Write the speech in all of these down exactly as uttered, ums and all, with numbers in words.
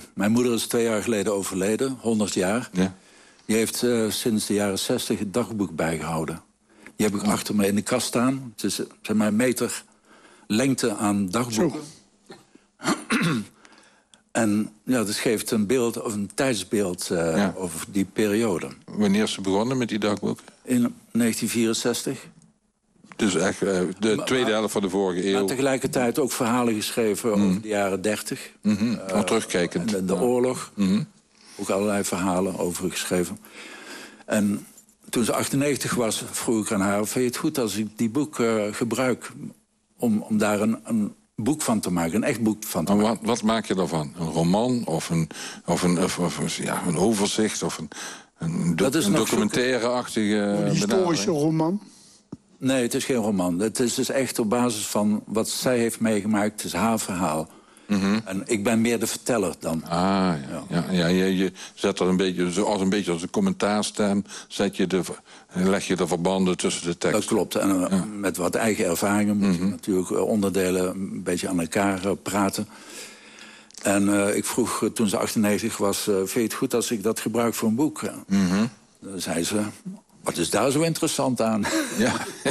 mijn moeder is twee jaar geleden overleden, honderd jaar. Ja. Die heeft uh, sinds de jaren zestig het dagboek bijgehouden. Die heb ik oh. achter me in de kast staan. Het is zeg maar, een meter lengte aan dagboeken. En ja, dat geeft een beeld, of een tijdsbeeld uh, ja. over die periode. Wanneer is ze begonnen met die dagboeken? In negentien vierenzestig. Dus echt uh, de maar, tweede helft van de vorige eeuw. Maar tegelijkertijd ook verhalen geschreven mm. over de jaren dertig. Mm-hmm. Uh, Al terugkijkend. De, de ja. oorlog. Mm-hmm. Ook allerlei verhalen over geschreven. En toen ze achtennegentig was, vroeg ik aan haar... vind je het goed als ik die boek uh, gebruik om, om daar een, een boek van te maken? Een echt boek van te maar maken. Wat, wat maak je daarvan? Een roman of een, of een, of, of, ja, een overzicht? Of een, een, do, een documentaire-achtige Een historische roman? Nee, het is geen roman. Het is dus echt op basis van wat zij heeft meegemaakt. Het is haar verhaal. Mm-hmm. En ik ben meer de verteller dan. Ah, ja. ja. ja, ja je, je zet er een beetje, zoals een beetje als een commentaarstem... Zet je de, leg je de verbanden tussen de tekst. Dat klopt. En uh, ja. met wat eigen ervaringen moet mm-hmm. je natuurlijk onderdelen... een beetje aan elkaar uh, praten. En uh, ik vroeg uh, toen ze achtennegentig was... Uh, vind je het goed als ik dat gebruik voor een boek? Mm-hmm. Dan zei ze... Wat is daar zo interessant aan? Ja,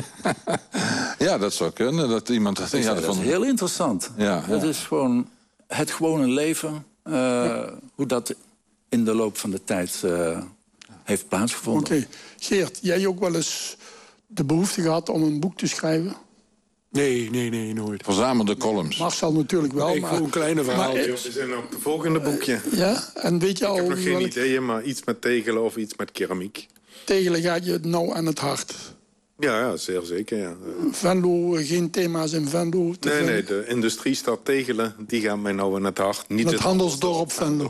ja dat zou kunnen. Dat, iemand, dat, ja, is, ja, dat van... is heel interessant. Ja, dat ja. is gewoon het gewone leven. Uh, ja. Hoe dat in de loop van de tijd uh, heeft plaatsgevonden. Oké. Okay. Geert, jij ook wel eens de behoefte gehad om een boek te schrijven? Nee, nee, nee, nooit. Verzamelde columns. Marcel natuurlijk wel. Ik maar voel een kleine verhaal. We zijn op het volgende boekje. Ja, en weet je ik al... heb nog geen welk... ideeën, maar iets met tegelen of iets met keramiek. Tegelen gaat je nou aan het hart. Ja, ja, zeer zeker, ja. Venlo, geen thema's in Venlo? Nee, vinden. nee, de industriestad Tegelen, die gaan mij nou aan het hart. Niet het, het handelsdorp Venlo.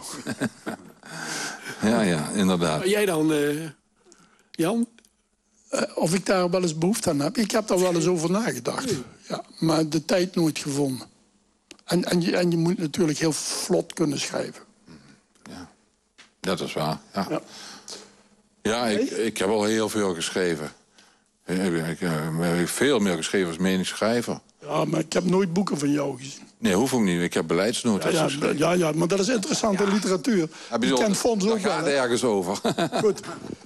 Ja, ja, inderdaad. Maar jij dan, uh, Jan? Uh, of ik daar wel eens behoefte aan heb? Ik heb daar wel eens over nagedacht. Ja, maar de tijd nooit gevonden. En, en, je, en je moet natuurlijk heel vlot kunnen schrijven. Ja, dat is waar, ja. ja. Ja, ik, ik heb al heel veel geschreven. Ik, ik, ik heb veel meer geschreven als menig schrijver. Ja, maar ik heb nooit boeken van jou gezien. Nee, hoef ook niet. Ik heb beleidsnoten ja, ja, geschreven. Ja, ja, maar dat is interessante ja. literatuur. Ja, je kent Fons ook wel. Daar gaat ergens over. Goed.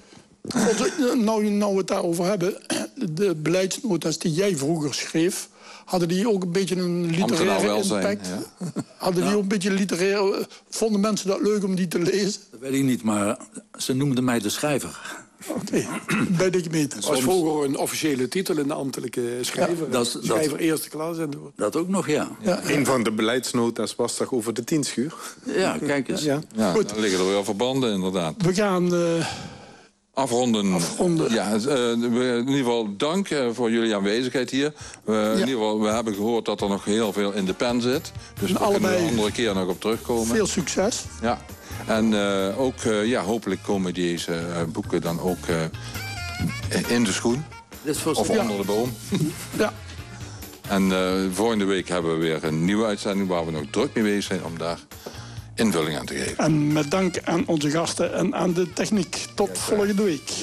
Nou, nou we het daarover hebben... de beleidsnota's die jij vroeger schreef... hadden die ook een beetje een literaire impact? Ja. Hadden die ja. ook een beetje literaire... Vonden mensen dat leuk om die te lezen? Dat weet ik niet, maar ze noemden mij de schrijver. Oké, okay. Bij de gemeente. Dat was vroeger een officiële titel in de ambtelijke schrijver. Ja, dat, schrijver dat, eerste klas. En door. Dat ook nog, ja. ja. Een van de beleidsnota's was toch over de tienschuur? Ja, kijk eens. Ja. Ja, Goed. Dan liggen er wel verbanden, inderdaad. We gaan... Uh, Afronden. Afronden. Ja, uh, in ieder geval dank uh, voor jullie aanwezigheid hier. Uh, ja. In ieder geval, we hebben gehoord dat er nog heel veel in de pen zit. Dus daar kunnen we een andere keer nog op terugkomen. Veel succes. Ja. En uh, ook, uh, ja, hopelijk komen deze uh, boeken dan ook uh, in de schoen. Of ja. onder de boom. Ja. En uh, volgende week hebben we weer een nieuwe uitzending... waar we nog druk mee bezig zijn om daar invulling aan te geven. En met dank aan onze gasten en aan de techniek. Tot ja, volgende week.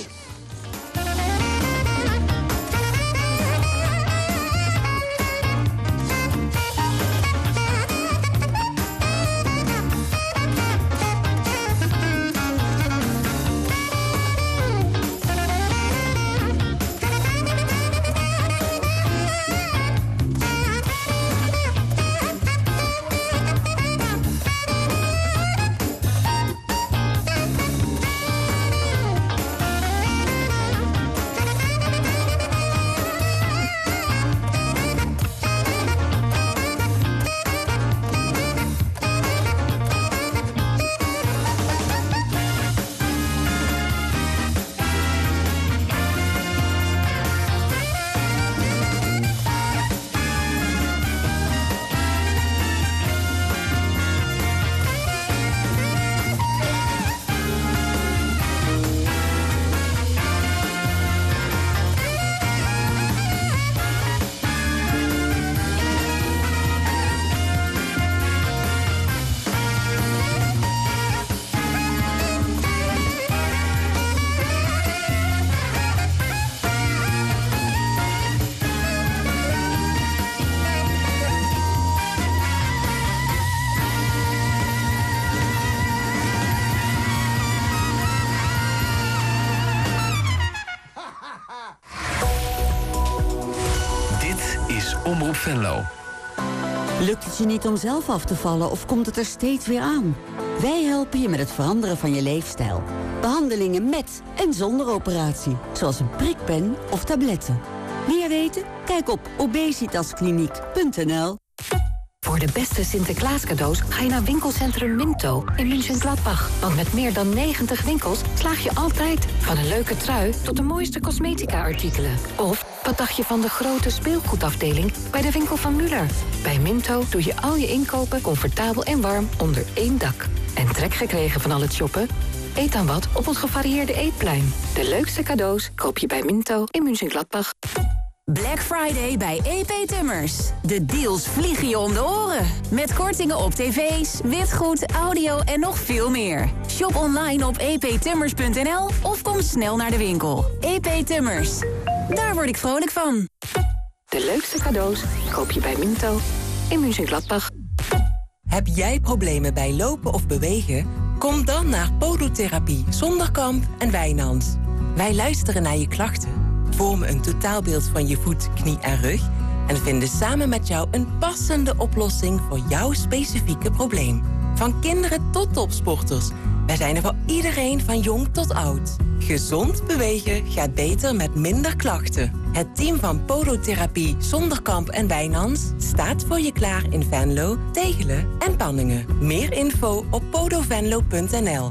Omroep Venlo. Lukt het je niet om zelf af te vallen of komt het er steeds weer aan? Wij helpen je met het veranderen van je leefstijl. Behandelingen met en zonder operatie, zoals een prikpen of tabletten. Meer weten? Kijk op obesitaskliniek punt n l. Voor de beste Sinterklaas cadeaus ga je naar winkelcentrum Minto in München-Gladbach. Want met meer dan negentig winkels slaag je altijd. Van een leuke trui tot de mooiste cosmetica-artikelen. Of wat dacht je van de grote speelgoedafdeling bij de winkel van Muller? Bij Minto doe je al je inkopen comfortabel en warm onder één dak. En trek gekregen van al het shoppen? Eet dan wat op ons gevarieerde eetplein. De leukste cadeaus koop je bij Minto in München-Gladbach. Black Friday bij E P Tummers. De deals vliegen je om de oren. Met kortingen op tv's, witgoed, audio en nog veel meer. Shop online op e p tummers punt n l of kom snel naar de winkel. E P Tummers. Daar word ik vrolijk van. De leukste cadeaus koop je bij Minto in München-Gladbach. Heb jij problemen bij lopen of bewegen? Kom dan naar Podotherapie Zonderkamp en Wijnands. Wij luisteren naar je klachten, vormen een totaalbeeld van je voet, knie en rug en vinden samen met jou een passende oplossing voor jouw specifieke probleem. Van kinderen tot topsporters. Wij zijn er voor iedereen van jong tot oud. Gezond bewegen gaat beter met minder klachten. Het team van Podotherapie Zonderkamp en Wijnands staat voor je klaar in Venlo, Tegelen en Panningen. Meer info op podovenlo punt n l.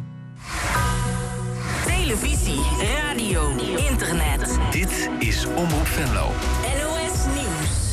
Televisie, radio, internet. Dit is Omroep Venlo. N O S Nieuws.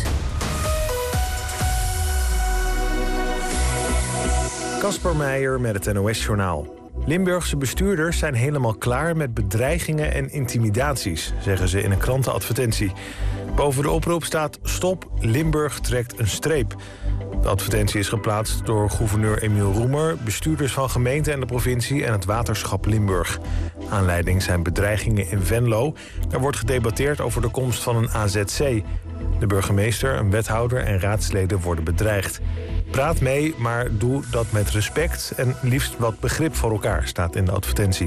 Kasper Meijer met het N O S-journaal. Limburgse bestuurders zijn helemaal klaar met bedreigingen en intimidaties, zeggen ze in een krantenadvertentie. Boven de oproep staat: Stop, Limburg trekt een streep. De advertentie is geplaatst door gouverneur Emiel Roemer, bestuurders van gemeenten en de provincie en het waterschap Limburg. Aanleiding zijn bedreigingen in Venlo. Daar wordt gedebatteerd over de komst van een A Z C. De burgemeester, een wethouder en raadsleden worden bedreigd. Praat mee, maar doe dat met respect en liefst wat begrip voor elkaar, staat in de advertentie.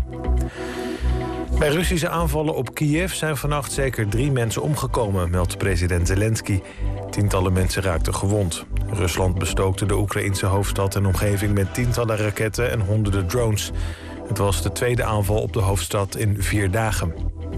Bij Russische aanvallen op Kiev zijn vannacht zeker drie mensen omgekomen, meldt president Zelensky. Tientallen mensen raakten gewond. Rusland bestookte de Oekraïense hoofdstad en omgeving met tientallen raketten en honderden drones. Het was de tweede aanval op de hoofdstad in vier dagen.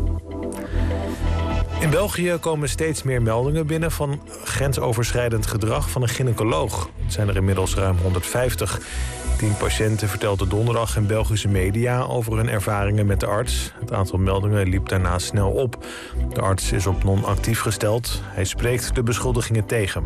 In België komen steeds meer meldingen binnen van grensoverschrijdend gedrag van een gynaecoloog. Het zijn er inmiddels ruim honderdvijftig. Tien patiënten vertelden donderdag in Belgische media over hun ervaringen met de arts. Het aantal meldingen liep daarna snel op. De arts is op non-actief gesteld. Hij spreekt de beschuldigingen tegen.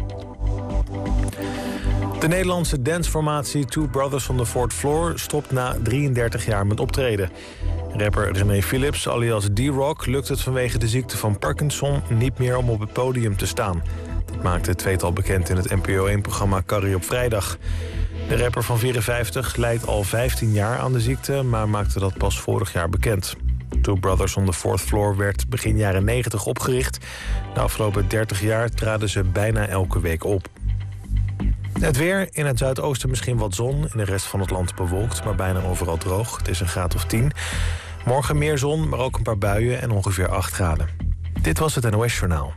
De Nederlandse danceformatie Two Brothers on the Fourth Floor stopt na drieëndertig jaar met optreden. Rapper René Philips, alias D-Rock, lukt het vanwege de ziekte van Parkinson niet meer om op het podium te staan. Dat maakte het tweetal bekend in het N P O één-programma Carrie op vrijdag. De rapper van vierenvijftig lijdt al vijftien jaar aan de ziekte, maar maakte dat pas vorig jaar bekend. Two Brothers on the Fourth Floor werd begin jaren negentig opgericht. De afgelopen dertig jaar traden ze bijna elke week op. Het weer, in het zuidoosten misschien wat zon, in de rest van het land bewolkt, maar bijna overal droog. Het is een graad of tien. Morgen meer zon, maar ook een paar buien en ongeveer acht graden. Dit was het N O S-journaal.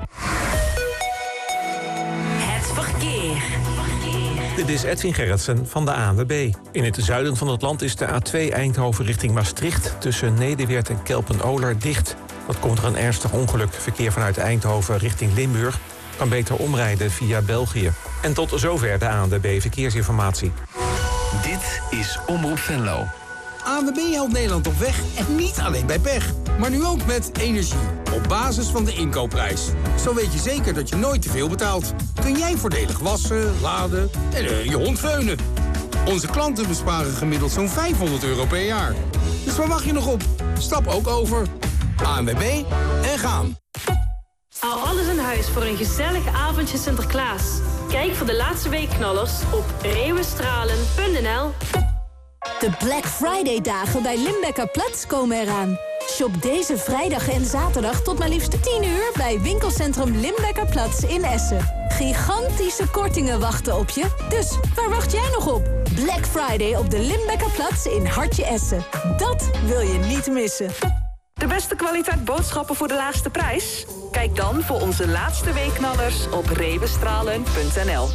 Het verkeer. Dit is Edwin Gerritsen van de A N W B. In het zuiden van het land is de A twee Eindhoven richting Maastricht tussen Nederweert en Kelpen-Oler dicht. Dat komt door een ernstig ongeluk. Verkeer vanuit Eindhoven richting Limburg kan beter omrijden via België. En tot zover de A N W B Verkeersinformatie. Dit is Omroep Venlo. A N W B helpt Nederland op weg en niet alleen bij pech. Maar nu ook met energie. Op basis van de inkoopprijs. Zo weet je zeker dat je nooit te veel betaalt. Kun jij voordelig wassen, laden en uh, je hond veunen. Onze klanten besparen gemiddeld zo'n vijfhonderd euro per jaar. Dus waar wacht je nog op? Stap ook over. A N W B en gaan. Al alles in huis voor een gezellig avondje Sinterklaas. Kijk voor de laatste weekknallers op reeuwenstralen punt n l. De Black Friday dagen bij Limbecker Platz komen eraan. Shop deze vrijdag en zaterdag tot maar liefst tien uur bij winkelcentrum Limbecker Platz in Essen. Gigantische kortingen wachten op je, dus waar wacht jij nog op? Black Friday op de Limbecker Platz in Hartje Essen. Dat wil je niet missen. De beste kwaliteit boodschappen voor de laagste prijs? Kijk dan voor onze laatste weekknallers op reewestralen punt n l.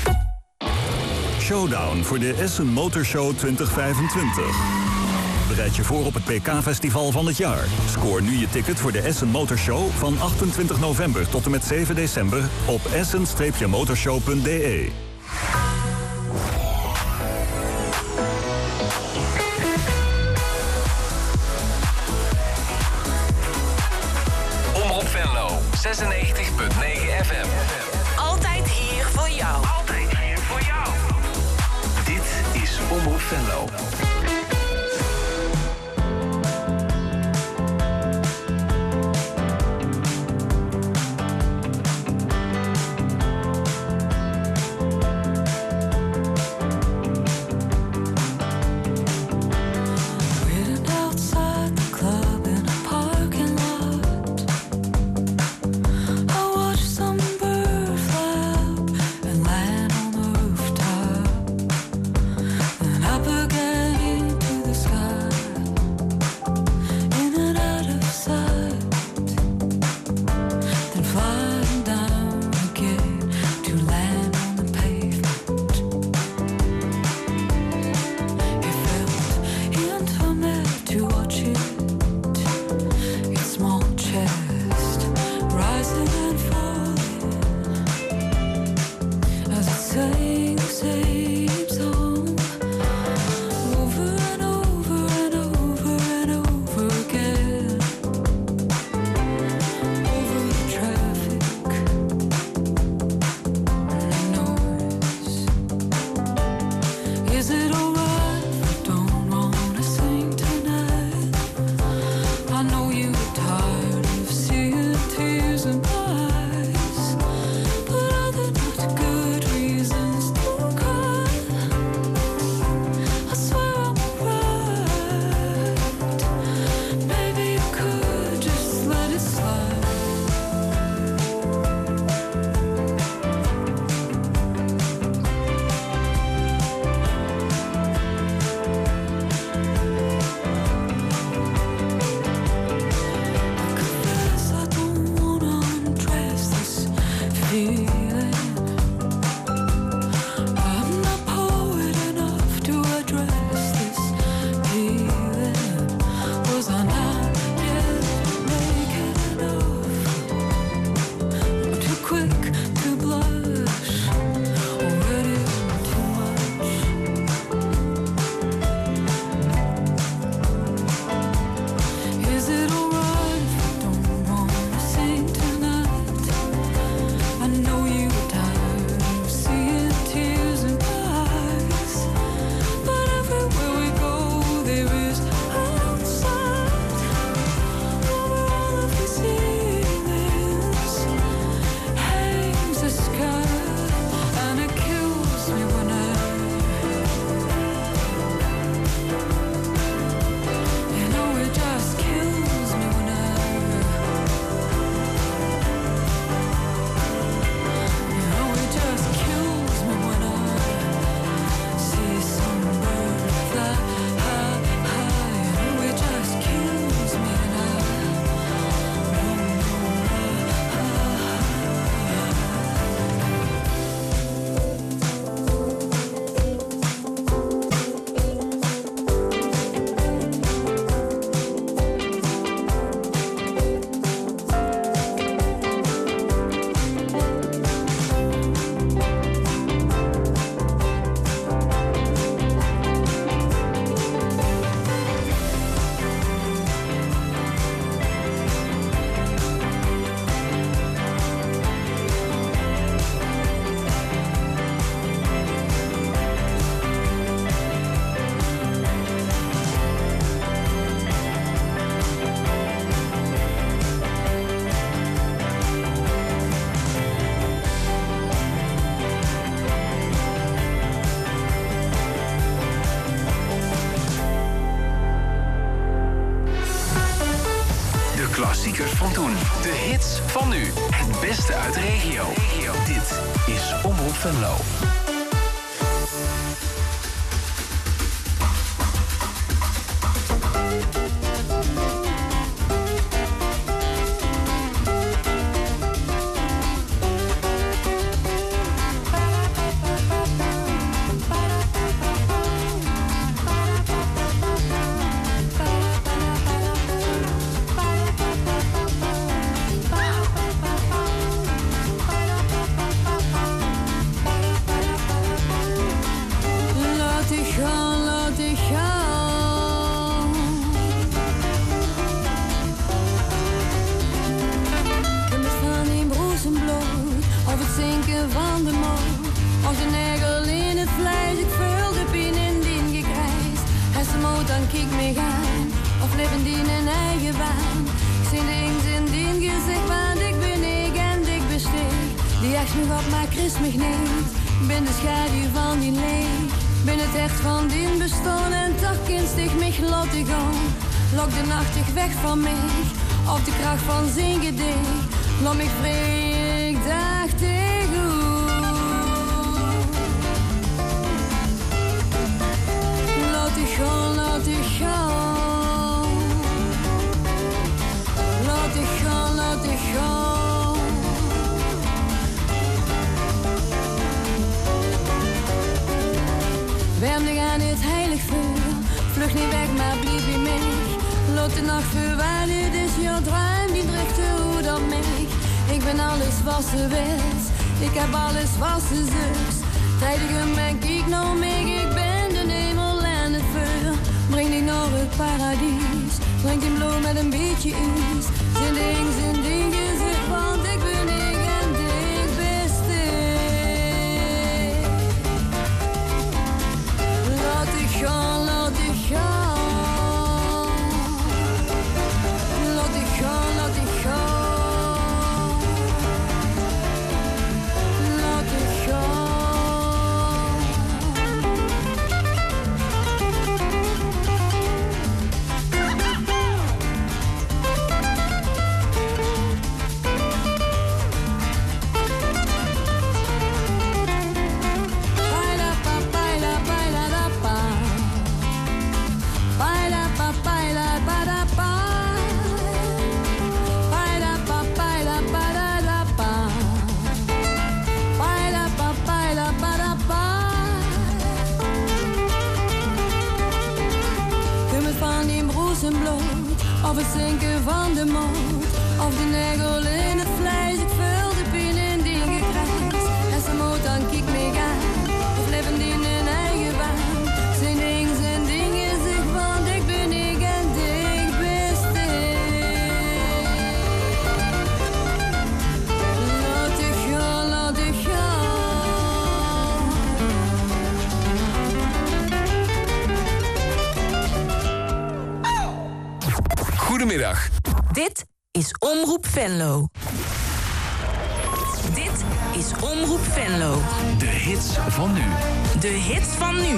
Showdown voor de Essen Motor Show twintig vijfentwintig. Bereid je voor op het P K-festival van het jaar. Scoor nu je ticket voor de Essen Motor Show van achtentwintig november tot en met zeven december op essen motorshow punt d e. Omroep Venlo, zesennegentig punt negen F M. Altijd hier voor jou. Altijd hier voor jou. Dit is Omroep Venlo. klassiekers van toen. De hits van nu. Het beste uit de regio. Dit is Omroep Venlo. moet, dan kijk me gaan. Of leven die een eigen baan. Ik zie dings in die gezicht, want ik ben ik en ik besteed. Die echt me op, maar Christ me niet. Ben de schaduw van die leeg. Ben het echt van die bestaan en toch kinst ik mich laat ik gaan. Lok de nachtig weg van mij, op de kracht van zijn gedicht. Laat me vrij, ik dacht ik goed. Laat ik gaan, laat ik gaan. Laat ik gaan, laat ik gaan. Warm dich aan het heilig vuur. Vlug niet weg, maar blijf bij mij. Laat de nacht verwaan, dit is jouw droom. Die dreigt hoe dan mij. Ik ben alles wat ze wist. Ik heb alles wat ze zoekt. Tijdige men, kijk nou mee. Ik ben de hemel en het vuur. Breng die naar het paradijs. Drink die bloem met een beetje ijs. Zijn ding, zijn ding gezicht, want ik ben ik en ik beste. Laat ik gaan, laat ik gaan. Laat ik gaan, laat ik gaan. Laat ik gaan. Of het zinken van de moed, of de negel in het vlees. Ik vul de pijn in die je krijgt. En ze moet dan kijk me gaan, of leven die in een eigen baan. Zijn ding, zijn ding is ik, want ik ben ik en ik beste. Laat ik gaan, laat ik gaan. Goedemiddag. Dit is Omroep Venlo. Dit is Omroep Venlo. De hits van nu. De hits van nu.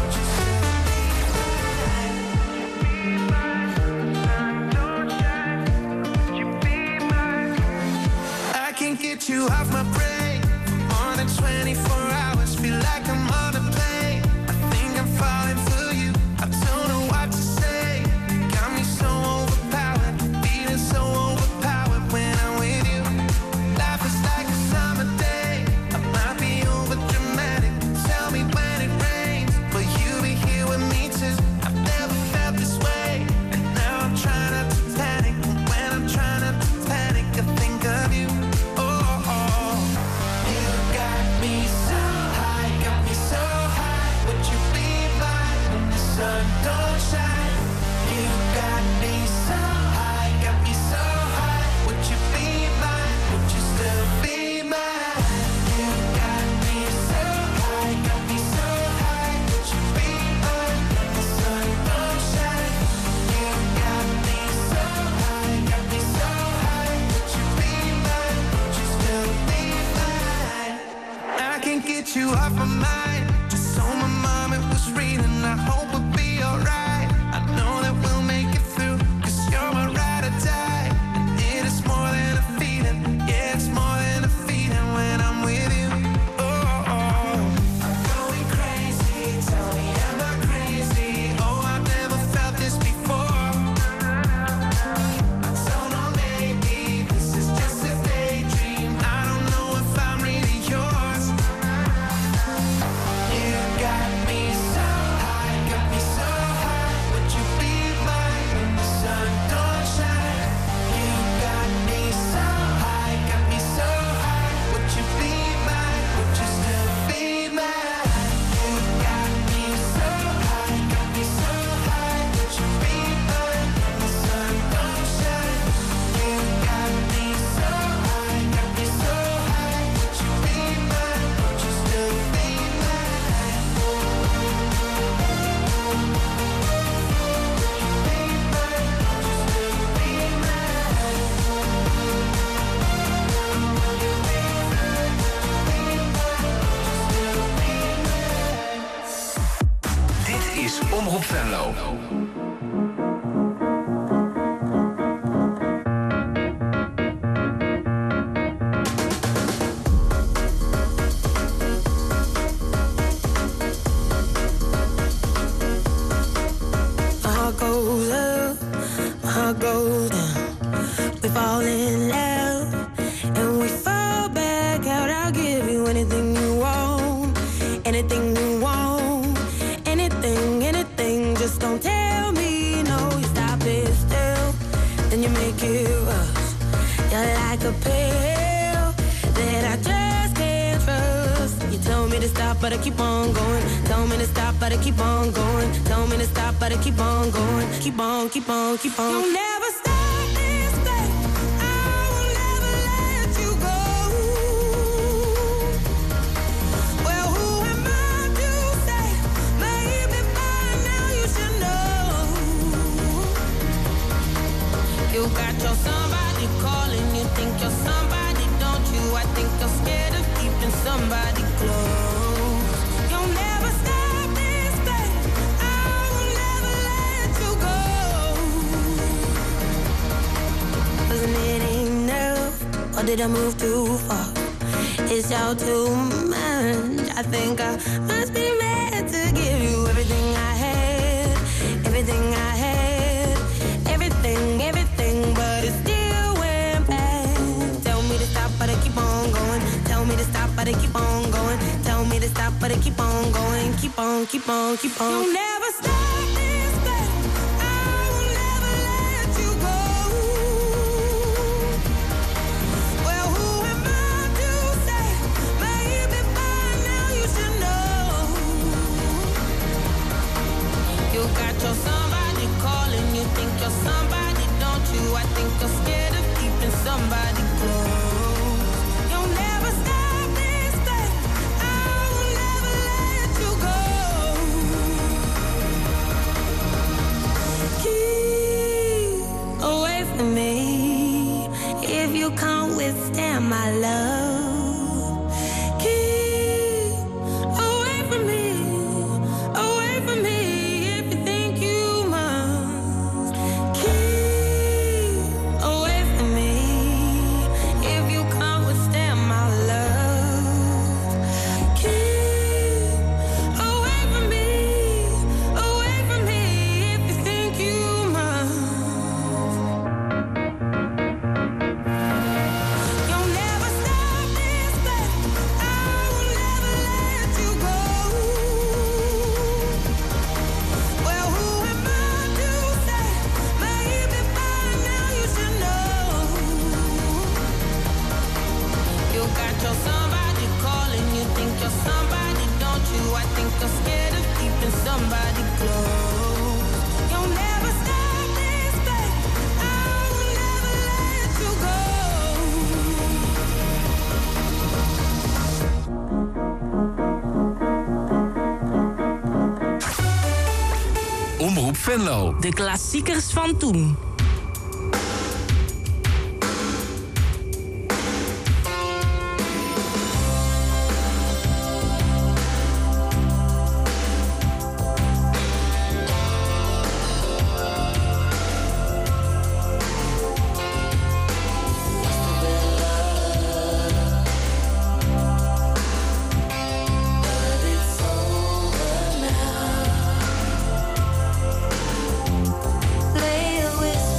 I can't get you off my brain for more than twenty-four hours. Feel like I'm on a plane. I think I'm falling for you. I don't know what to say. Got me so overpowered, feeling so overpowered when I'm with you. Life is like a summer day. I might be over dramatic. Tell me when it rains, but you Omroep Venlo. Goes down, we fall in love, and we fall back out. I'll give you anything you want, anything you want, anything, anything. Just don't tell me no. You stop it still, then you make it rush. You're like a pill that I just can't trust. You tell me to stop, but I keep on going. Tell me to stop, but I keep on going. Tell me to stop, but I keep on going. Keep on, keep on, keep on. You'll never stop this thing. I will never let you go. Well, who am I to say? Maybe by now you should know. You got your somebody calling. You think you're somebody, don't you? I think you're scared of keeping somebody close. Or did I move too far? It's all too much. I think I must be meant to give you everything I had, everything I had, everything, everything, but it still went bad. Tell me to stop, but I keep on going. Tell me to stop, but I keep on going. Tell me to stop, but I keep on going. Keep on, keep on, keep on. You'll never stop. Somebody calling, you think you're somebody, don't you? I think you're scared of keeping somebody close. You'll never stop this thing. I will never let you go. Keep away from me if you can't withstand my love. Omroep Venlo. De klassiekers van toen. Lay a whisper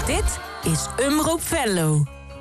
Dit is Omroep Venlo.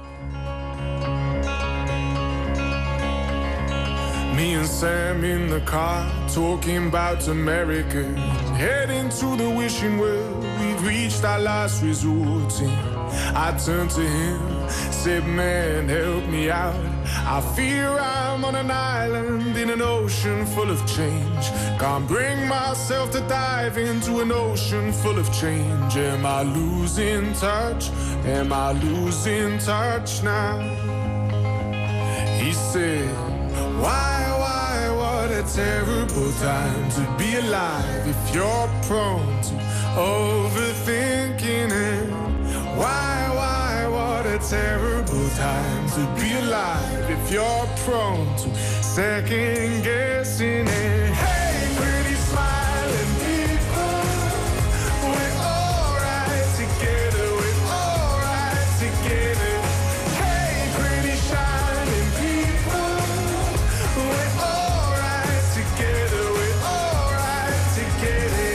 Me and Sam in the car, talking about America. Heading to the wishing well, we've reached our last resort. I turned to him, said, man, help me out. I fear I'm on an island in an ocean full of change. Can't bring myself to dive into an ocean full of change. Am I losing touch? Am I losing touch now? He said, why, why, what a terrible time to be alive if you're prone to overthinking it. Why, why, what a terrible time to be alive if you're prone to second guessing it. Hey, pretty smiling people, we're alright together, we're alright together. Hey, pretty shining people, we're alright together, we're alright together.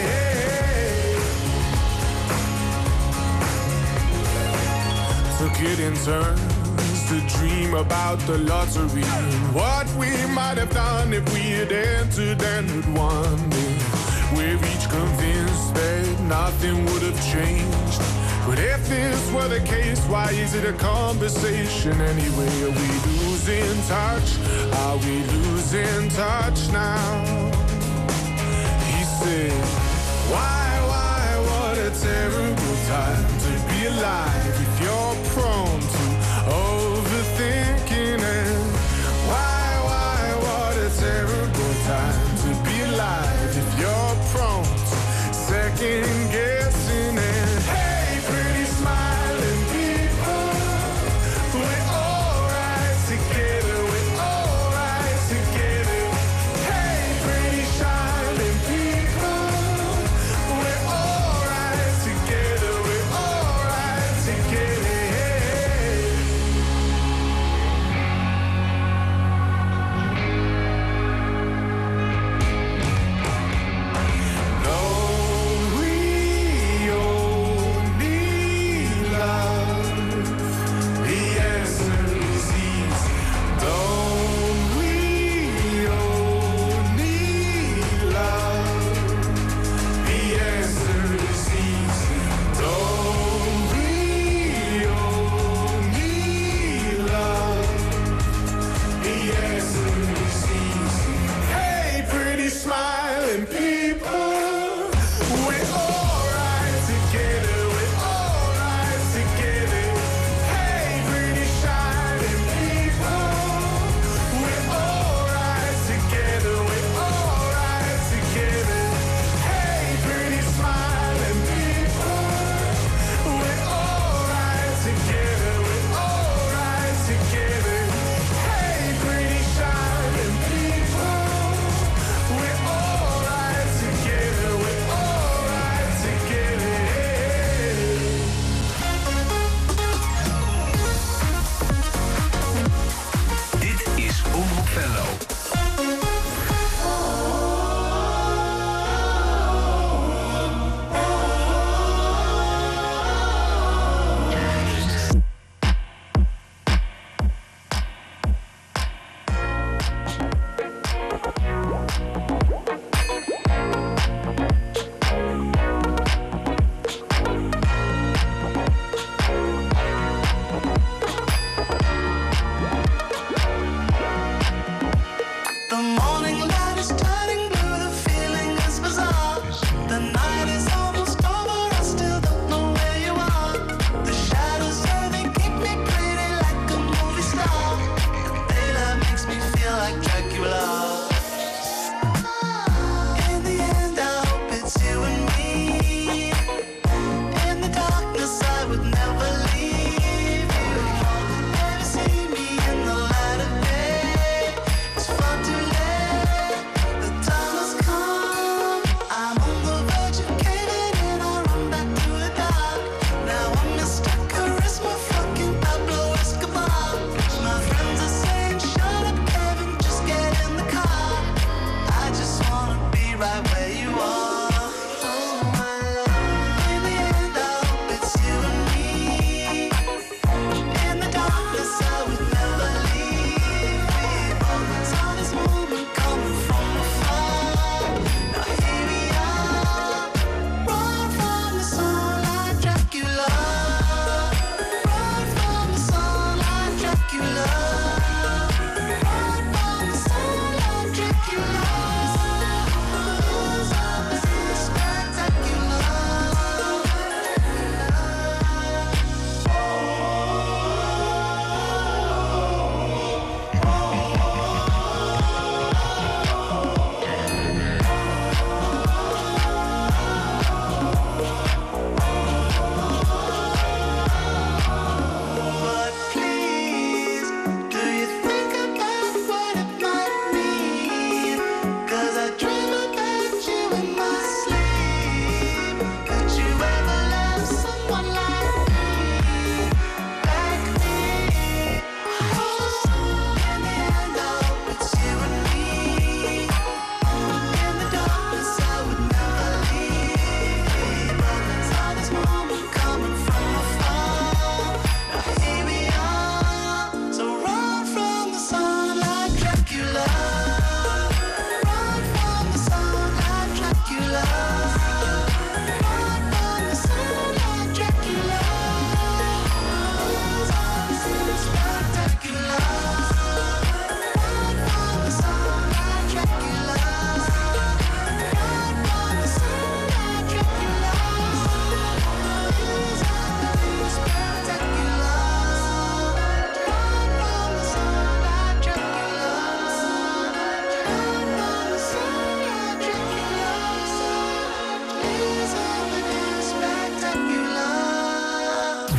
Took it in turns to dream about the lottery and what we might have done if we had entered and had won it. We're each convinced that nothing would have changed. But if this were the case, why is it a conversation anyway? Are we losing touch? Are we losing touch now? He said, why, why, what a terrible time to be alive if you're prone to overthinking it. Why, why, what a terrible time to be alive if you're prone to second guessing it. Hey, pretty smiling people, we're alright together, we're alright together. Hey, pretty shining people, we're alright together.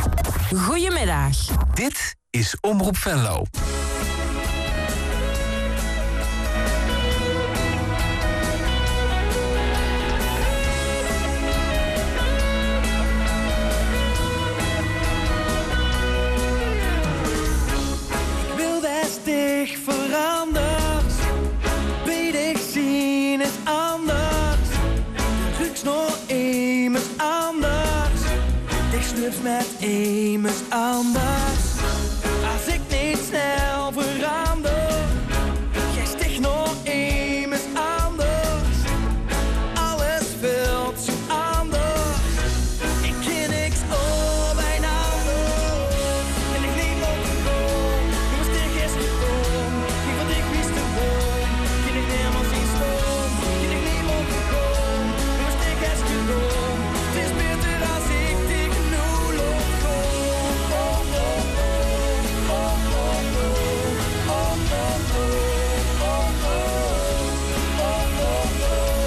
Goedemiddag. Dit is Omroep Venlo. Ik wil destig veranderd. Weet ik zien is anders. De drugs nog immers anders. Ik snuff met immers anders. Als ik niet snel verander, jij sticht nog immers anders. Alles veel te anders. Ik ken niks op een ander. En ik neem op de boom. Je was tegen is gekomen. Ik wat ik wist te woon. Ken ik helemaal zien stoom. Ken ik neem op de boom. Je was tegen is gekomen. Het is beter als ik tegen nul op kom. Oh, oh, oh. Oh, oh, oh. Oh, oh, oh. Oh, oh. Oh, oh, oh.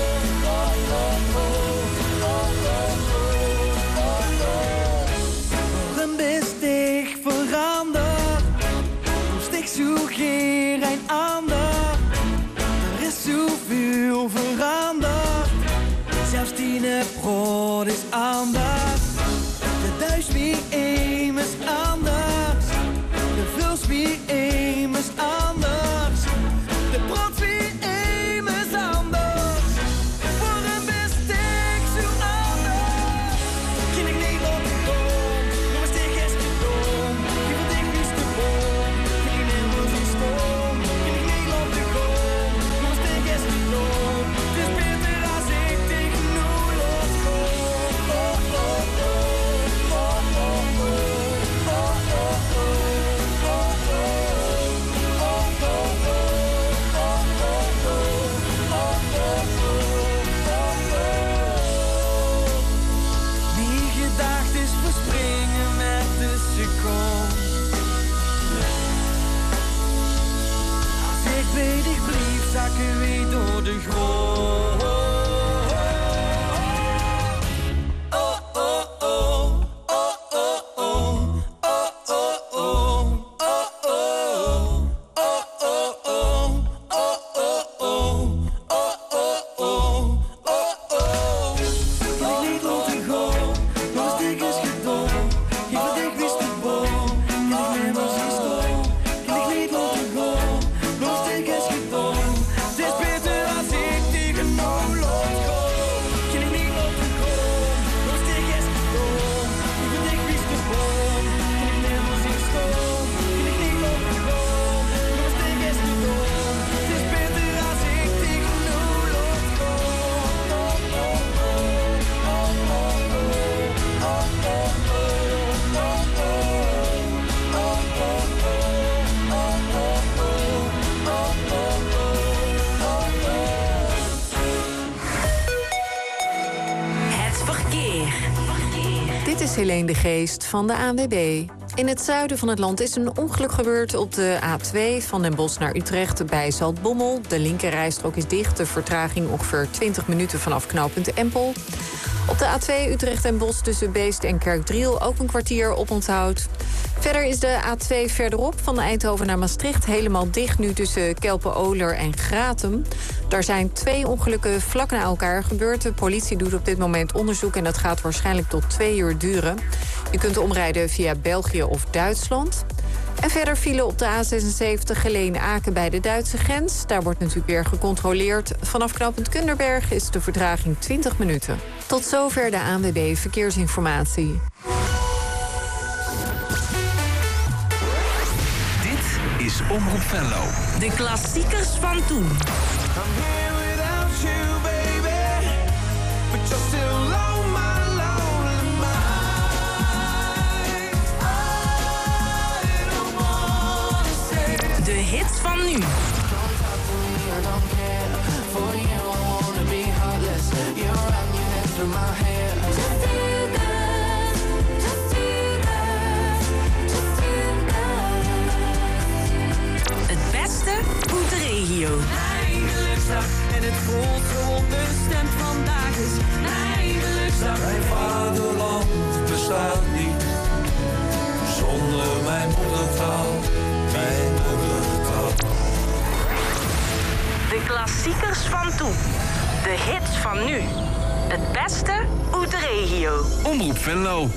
Waarom is ik veranderd? Moest ik zoek hier een ander? Er is zoveel veranderd. Zelfs Tine brood is anders. De thuis wie immers anders. De vils wie immers anders. De brood wie immers anders. Waarom is ik zo anders? Ken ik niet op de boom. Jongens, ik is gedoom. Je wat ik wist te boom. Ken ik helemaal zien stoom. Ken ik niet op de boom. Jongens, ik is gedoom. Het is beter als ik tegen nul opkom. Oh, oh, oh. Oh, oh, oh. Oh, oh, oh. Oh, oh. Oh, oh, oh. Oh, oh, oh. Oh, oh, oh. Die gedachtes verspringen met de seconde. Als ik weet ik blief, zakken weer door de grond. Oh, oh, oh. Oh, oh, oh. Oh, oh, oh. Oh, oh. Oh, oh, oh. Oh, oh, oh. Oh, oh, oh. Oh, oh. Ken ik niet laten gaan, maar als ik is gedaan. Ik wat ik wist te boom. Ken ik helemaal zien stoom. Ken ik niet laten gaan, maar als ik is gedaan. Het is beter als ik tegen nul opkom. Ken ik niet laten gaan, maar als ik is gedaan. Ik wat ik wist te boom. Ken ik helemaal zien stoom. Ken ik niet laten gaan, maar als ik is gedaan. Het is beter als ik tegen nul opkom. Oh, oh, oh. Oh, oh, oh. Oh, oh, oh. Oh, oh, oh. Oh, oh, oh. Oh, oh, oh. Oh, oh, oh. Het verkeer. Dit is Helene de Geest van de A N W B. In het zuiden van het land is een ongeluk gebeurd op de A twee... van Den Bosch naar Utrecht bij Zaltbommel. De linkerrijstrook is dicht. De vertraging ongeveer twintig minuten vanaf knooppunt Empel. Op de A twee Utrecht en Bosch tussen Beest en Kerkdriel ook een kwartier oponthoud. Verder is de A twee verderop van Eindhoven naar Maastricht helemaal dicht... nu tussen Kelpen-Oler en Gratum. Daar zijn twee ongelukken vlak na elkaar gebeurd. De politie doet op dit moment onderzoek en dat gaat waarschijnlijk tot twee uur duren. Je kunt omrijden via België of Duitsland. En verder vielen op de A zesenzeventig Geleen-Aken bij de Duitse grens. Daar wordt natuurlijk weer gecontroleerd. Vanaf knooppunt Kunderberg is de vertraging twintig minuten. Tot zover de A N W B Verkeersinformatie. Dit is Omroep Venlo. De klassiekers van toen. De hits van nu. Het beste uit de regio. Eindelijksdag en het voelt zo onbestemd vandaag is eindelijksdag. Mijn vaderland bestaat niet, van toen. De hits van nu. Het beste uit de regio. Omroep Venlo.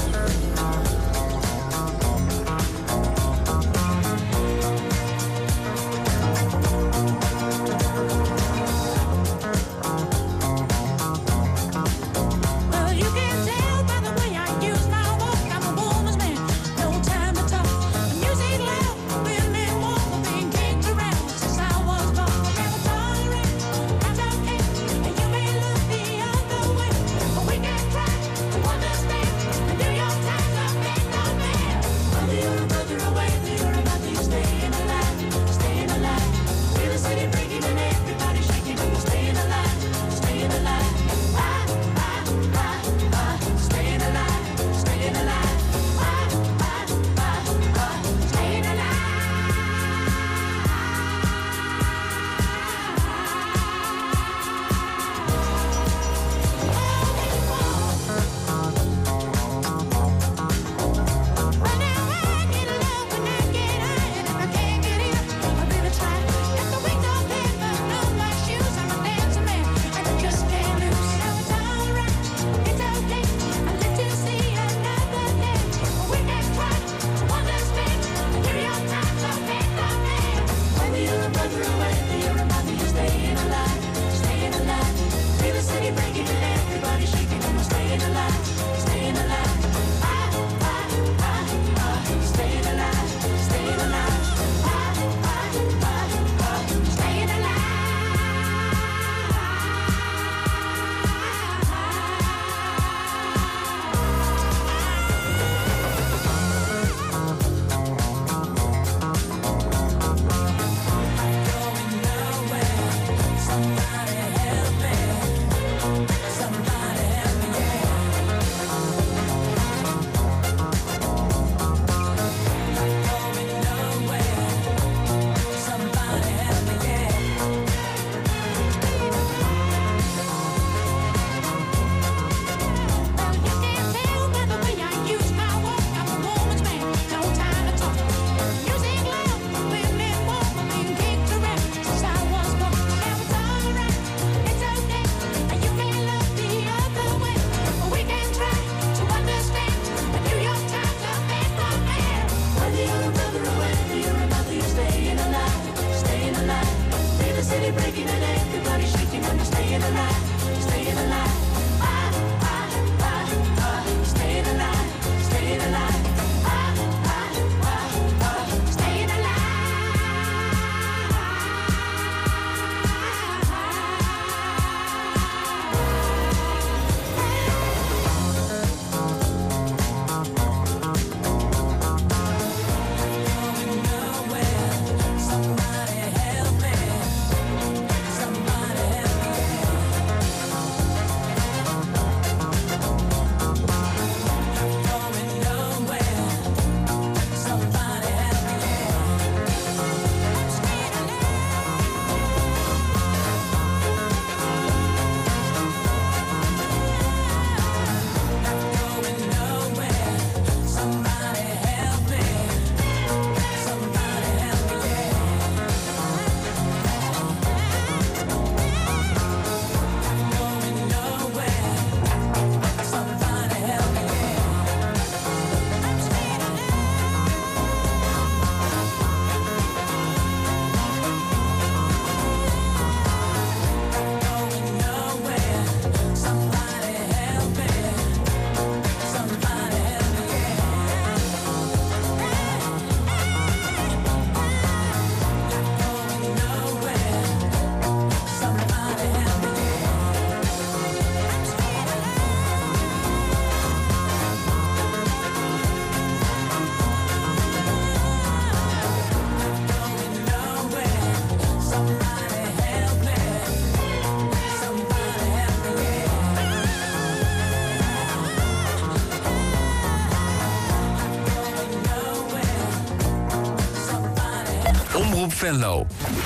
Omroep Venlo.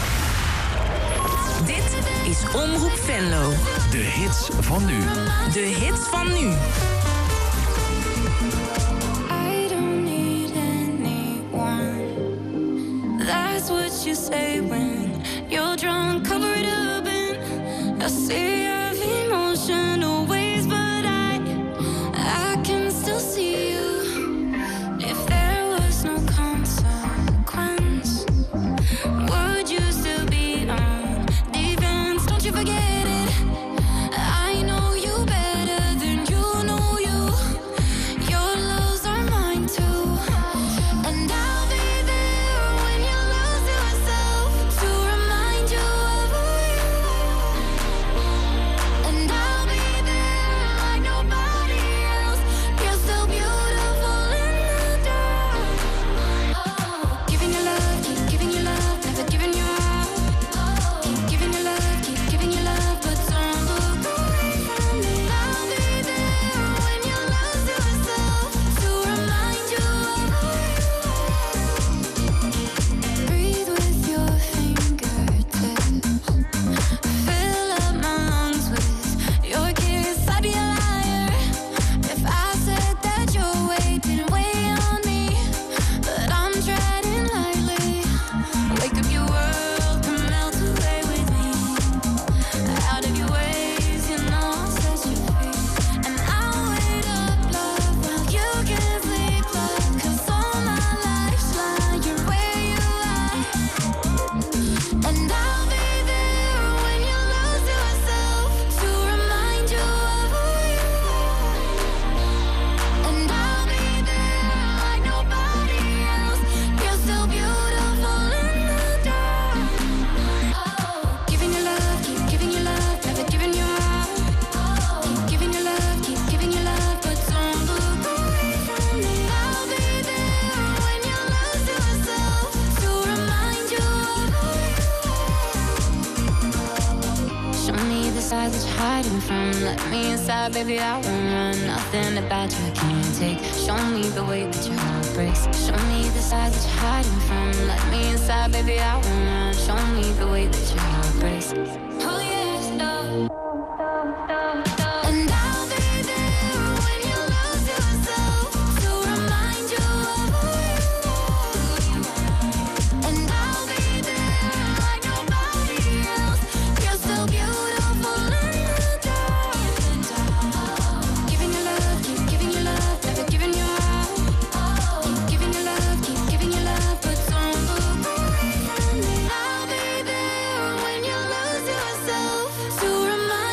Dit is Omroep Venlo. De hits van nu. De hits van nu. I don't need anyone. That's what you say when you're drunk, cover it up and sea of emotional waves, but I, I can still see you. If there was no consequence, would you still be on defense? Don't you forget it. I know you better than you know you. Your lows are mine too, and I'll be there when you lose yourself to remind you of who you are. And I'll be there like nobody else. You're so beautiful in the dark. Giving you love, keep giving you love, never giving you up. Keep giving you love, keep giving you love, but don't look away from me. I'll be there when you lose yourself to remind you of who you are. Breathe with your fingertips. Fill up my lungs with your kiss. I'd be a liar if I said that your weight didn't weigh on me, but I'm treading lightly. Wake up, your world can melt away with me. Out of your ways, you know I'll set you free. And I'll wait up, love, while you can sleep, love, 'cause all my life's lying where you are. And I'll be there when you lose yourself to remind you of who you are. And I'll be there like nobody else. You're so beautiful in the dark. Giving you love, keep giving you love, never giving you up. Keep giving you love, keep giving you love, but don't look away from me. I'll be there when you lose yourself to remind you of who you are. Show me the side that you're hiding from. Let me inside, baby, I won't run. Nothing about you I can't take. Show me the way that your heart breaks. Show me the side that you're hiding from. Let me inside, baby, I won't run. Show me the way that your heart breaks. Oh yes, love. And I'll be there when you lose yourself to remind you of who you are. And I'll be there like nobody else. You're so beautiful in the dark. Giving you love, keep giving you love, never giving you up. Keep giving you love, keep giving you love, but don't look away from me. I'll be there when you lose yourself to remind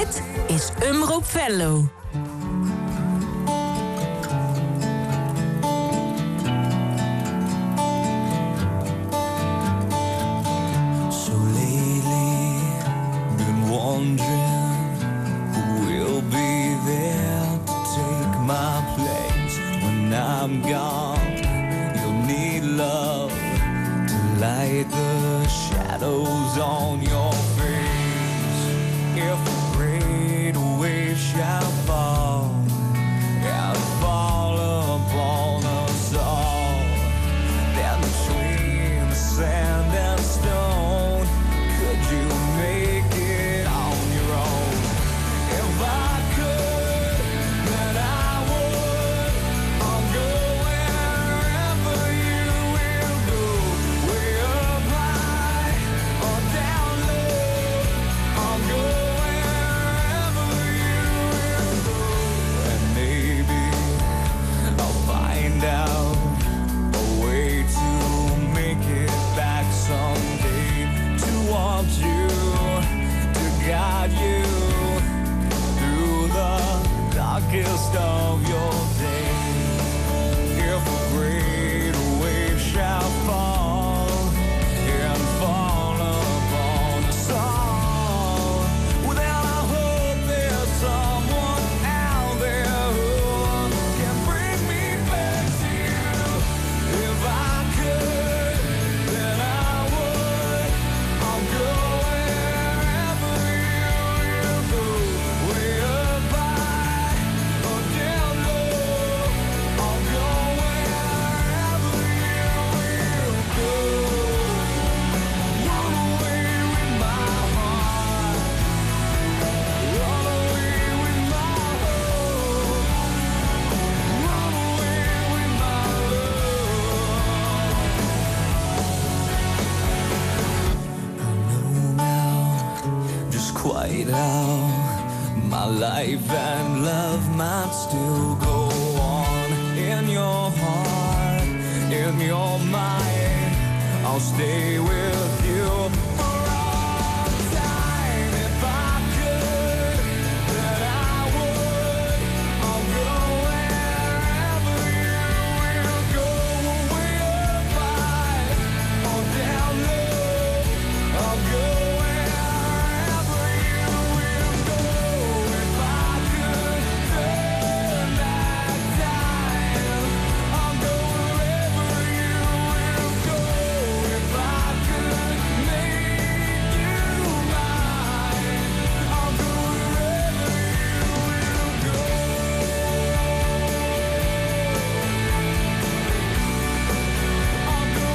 Dit is Omroep Venlo. So lately, been wondering who will be there to take my place when I'm gone. You'll need love to light the shadows on your face. If a great wave shall fall and fall upon us all, then between the sand and stone, could you make it on your own? If I could, then I would. I'll go wherever you will go, way up high or down low. I'll go wherever you will go, and maybe I'll find out a way to make it back someday, to want you, to guide you through the darkest of your days. If a great wave shall fall and fall upon us all, well, then I hope there's someone out there who can bring me back to you. If I could, then I would. I'll go wherever you will go, way up high or down low. I'll go wherever you will go. Run away with my heart, run away with my hope, run away with my love. I know now just quite how my life and love might still go on. In your heart, in your mind, I'll stay with you for all time. If I could, then I would. I'll go wherever you will go, way up high or down low. I'll go wherever you will go. If I could turn back time, I'll go wherever you will go. If I could make you mine, I'll go wherever you will go. I'll go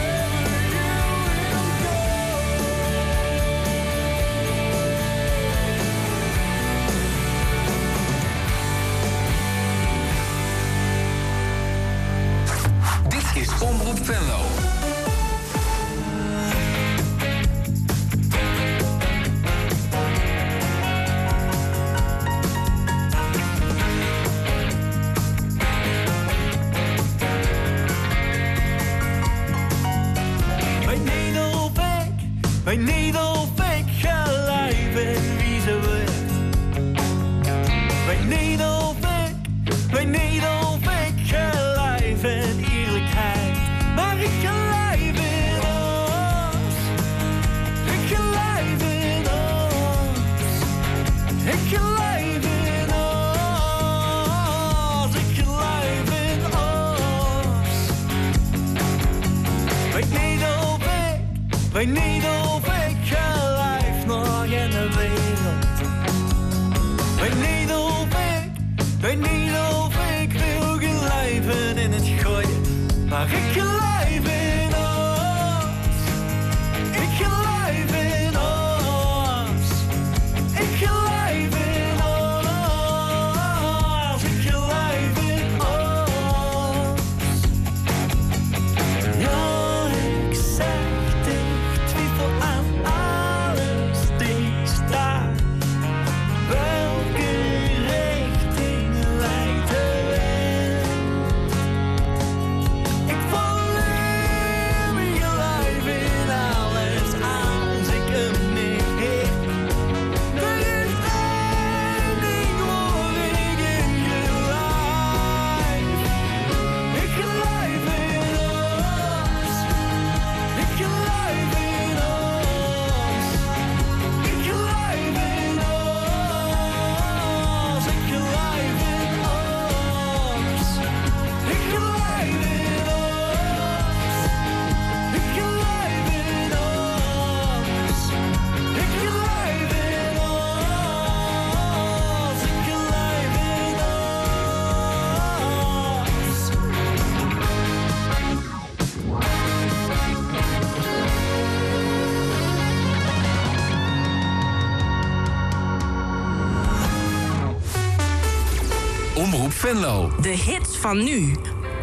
Dit is Omroep Venlo. Weet niet of ik, weet niet of ik gelijk ben wie ze werd. Weet niet of ik, weet niet of ik gelijk ben eerlijkheid. Maar ik gelijk ben ons, ik gelijk ben ons, ik gelijk ben ons, ik gelijk ben ons. Weet niet of ik, weet niet of ik gelijk nog in de wereld. Weet niet of ik, weet niet of ik wil gelijven in het gooien. Maar ik gelijk ben ons, ik gelijk ben ons, ik gelijk ben ons, ik gelijk ben ons. Ja, ik zeg ik twijfel aan alles die staat. Welke richting leidt de weg? Ik val Omroep Venlo. De hits van nu.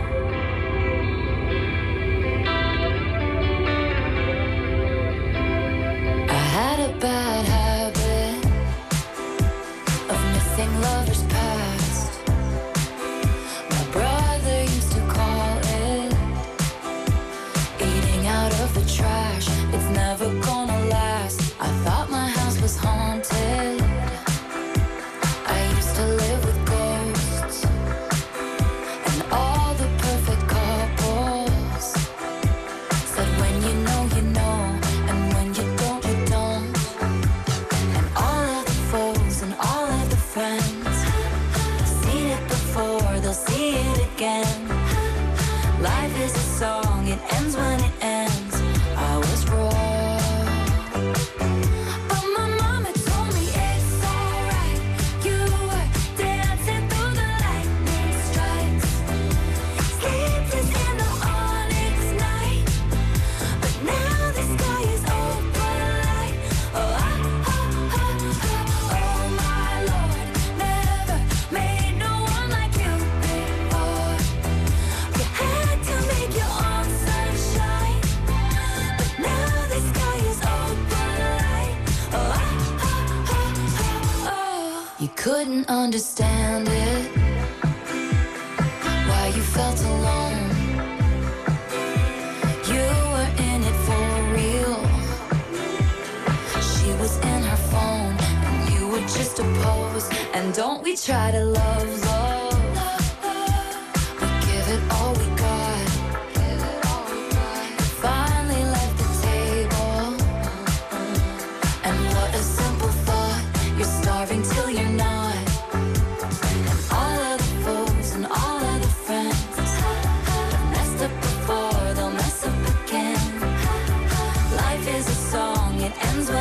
Bad habit of missing lovers past. My brother used to call it eating out of the trash. It's never gonna last. I thought my house was haunted. I used to live with ghosts and all the perfect couples said when you know you know. See it again. Life is a song, it ends when it ends. I was wrong, but my mama told me it's alright. You were dancing through the lightning strikes, sleepless in the onyx night. But now the sky is open light. Oh, oh, oh, oh, oh, oh my Lord, never made no one like you. You couldn't understand it, why you felt alone. You were in it for real. She was in her phone, and you were just a pose. And don't we try to love, love? We give it all we got. Finally left the table, and what a simple thought. You're starving till you're not. And all of the foes and all of the friends have messed up before, they'll mess up again. Life is a song, it ends when